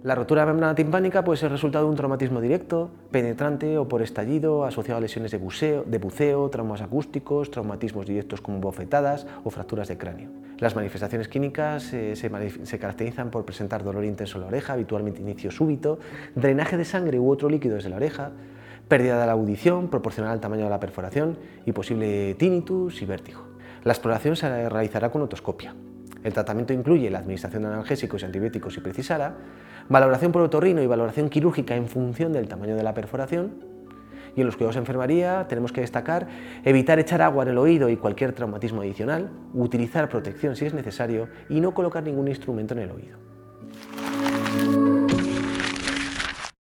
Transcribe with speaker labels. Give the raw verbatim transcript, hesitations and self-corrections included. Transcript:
Speaker 1: La rotura de la membrana timpánica puede ser resultado de un traumatismo directo, penetrante o por estallido asociado a lesiones de buceo, de buceo, traumas acústicos, traumatismos directos como bofetadas o fracturas de cráneo. Las manifestaciones clínicas eh, se, manif se caracterizan por presentar dolor intenso en la oreja, habitualmente inicio súbito, drenaje de sangre u otro líquido desde la oreja, pérdida de la audición proporcional al tamaño de la perforación y posible tinnitus y vértigo. La exploración se realizará con otoscopia. El tratamiento incluye la administración de analgésicos y antibióticos si precisara, valoración por otorrino y valoración quirúrgica en función del tamaño de la perforación. Y en los cuidados de enfermería tenemos que destacar evitar echar agua en el oído y cualquier traumatismo adicional, utilizar protección si es necesario y no colocar ningún instrumento en el oído.